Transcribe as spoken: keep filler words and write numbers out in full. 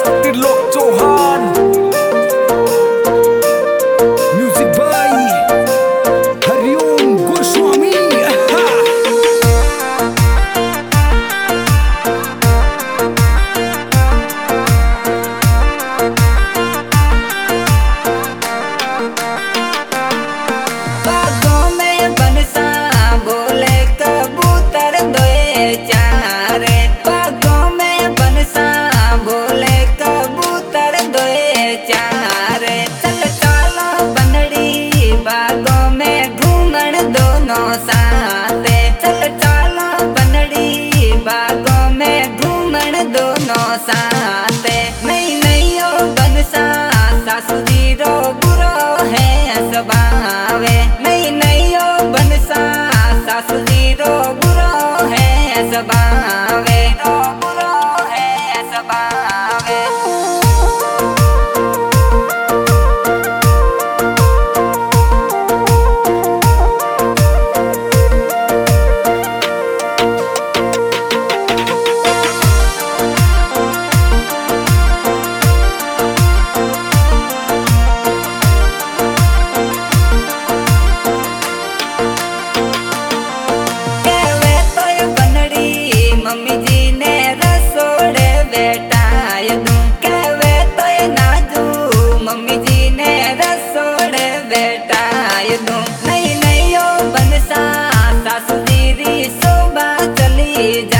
Trilok Chauhan, music by Hariom Goswami. बागों में बनसा बोले कबूतर दोए चारे, बागों में बनसा बोले कबूतर दोए चारे। चल चलो बनड़ी बागों में घूमन दोनों साथे, चल चलो बनड़ी बागों में घूमन दोनों साथे। नहीं नहीं ओ बनसा सासू जी रो बुरो है स्वभावे, नहीं नहीं ओ बनसा सासू जी रो बुरो है स्वभावे, रो बुरो है स्वभावे। मम्मी जी ने रसोड़े बेटाय दूं, कहवे तो ये नाजू मम्मी जी ने रसोड़े बेटाय दूं। नहीं नहीं ओ बनसा सासू जी री शोभा चली